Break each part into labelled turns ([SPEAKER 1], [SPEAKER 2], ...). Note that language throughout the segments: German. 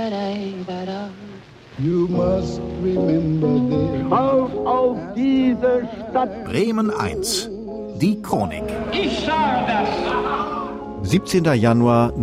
[SPEAKER 1] You must remember this.
[SPEAKER 2] Auf diese Stadt.
[SPEAKER 3] Bremen 1. Die Chronik.
[SPEAKER 2] Ich sage das.
[SPEAKER 4] 17. Januar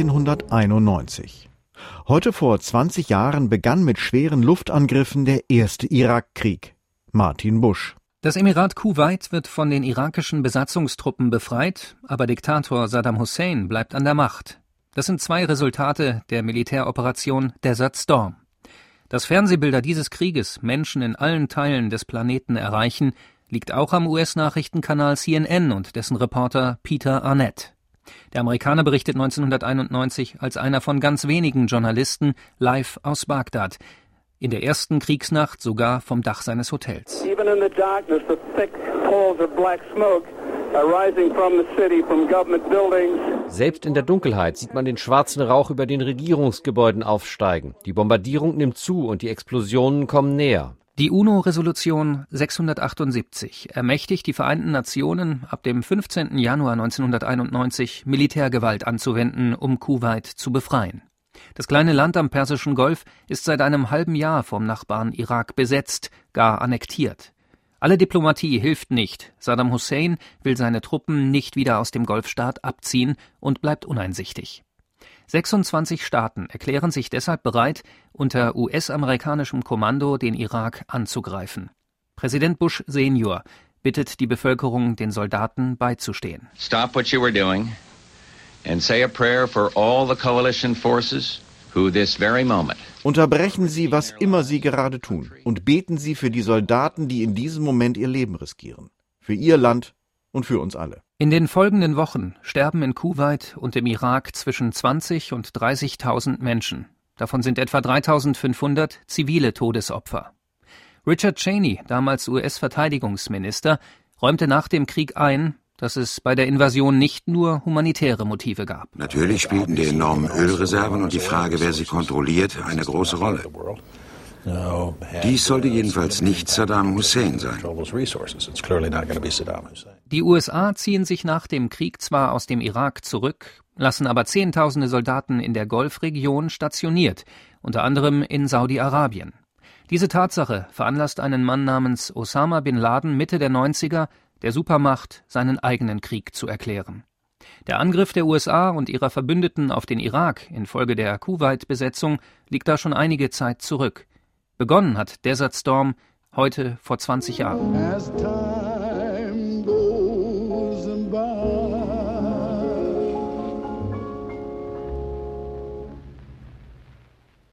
[SPEAKER 4] 1991. Heute vor 20 Jahren begann mit schweren Luftangriffen der erste Irakkrieg. Martin Busch.
[SPEAKER 5] Das Emirat Kuwait wird von den irakischen Besatzungstruppen befreit, aber Diktator Saddam Hussein bleibt an der Macht. Das sind 2 Resultate der Militäroperation Desert Storm. Dass Fernsehbilder dieses Krieges Menschen in allen Teilen des Planeten erreichen, liegt auch am US-Nachrichtenkanal CNN und dessen Reporter Peter Arnett. Der Amerikaner berichtet 1991 als einer von ganz wenigen Journalisten live aus Bagdad, in der ersten Kriegsnacht sogar vom Dach seines Hotels.
[SPEAKER 6] Even in the darkness, the thick pools of black smoke are rising from the city, from government buildings.
[SPEAKER 7] Selbst in der Dunkelheit sieht man den schwarzen Rauch über den Regierungsgebäuden aufsteigen. Die Bombardierung nimmt zu und die Explosionen kommen näher.
[SPEAKER 5] Die UNO-Resolution 678 ermächtigt die Vereinten Nationen, ab dem 15. Januar 1991 Militärgewalt anzuwenden, um Kuwait zu befreien. Das kleine Land am Persischen Golf ist seit einem halben Jahr vom Nachbarn Irak besetzt, gar annektiert. Alle Diplomatie hilft nicht. Saddam Hussein will seine Truppen nicht wieder aus dem Golfstaat abziehen und bleibt uneinsichtig. 26 Staaten erklären sich deshalb bereit, unter US-amerikanischem Kommando den Irak anzugreifen. Präsident Bush Senior bittet die Bevölkerung, den Soldaten beizustehen.
[SPEAKER 8] Stop what you were doing and say a prayer for all the coalition forces who this very moment.
[SPEAKER 4] Unterbrechen Sie, was immer Sie gerade tun, und beten Sie für die Soldaten, die in diesem Moment ihr Leben riskieren. Für Ihr Land und für uns alle.
[SPEAKER 5] In den folgenden Wochen sterben in Kuwait und im Irak zwischen 20 und 30.000 Menschen. Davon sind etwa 3.500 zivile Todesopfer. Richard Cheney, damals US-Verteidigungsminister, räumte nach dem Krieg ein, dass es bei der Invasion nicht nur humanitäre Motive gab.
[SPEAKER 9] Natürlich spielten die enormen Ölreserven und die Frage, wer sie kontrolliert, eine große Rolle. Dies sollte jedenfalls nicht Saddam Hussein sein.
[SPEAKER 5] Die USA ziehen sich nach dem Krieg zwar aus dem Irak zurück, lassen aber Zehntausende Soldaten in der Golfregion stationiert, unter anderem in Saudi-Arabien. Diese Tatsache veranlasst einen Mann namens Osama bin Laden Mitte der 90er, der Supermacht, seinen eigenen Krieg zu erklären. Der Angriff der USA und ihrer Verbündeten auf den Irak infolge der Kuwait-Besetzung liegt da schon einige Zeit zurück. Begonnen hat Desert Storm heute vor 20 Jahren.